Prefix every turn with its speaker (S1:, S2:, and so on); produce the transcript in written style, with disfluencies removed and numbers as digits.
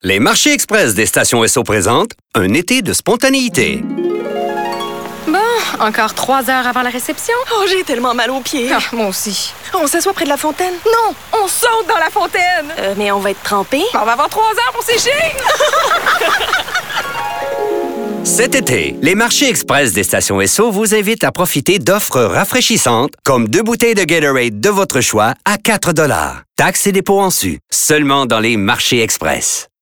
S1: Les marchés express des stations Esso présentent un été de spontanéité.
S2: Bon, encore 3 heures avant la réception.
S3: Oh, j'ai tellement mal aux pieds.
S2: Ah, moi aussi.
S3: On s'assoit près de la fontaine?
S2: Non, on saute dans la fontaine.
S3: Mais on va être trempés.
S2: On va avoir 3 heures pour sécher.
S1: Cet été, les marchés express des stations Esso vous invitent à profiter d'offres rafraîchissantes comme 2 bouteilles de Gatorade de votre choix à 4 $. Taxes et dépôts en su. Seulement dans les marchés express.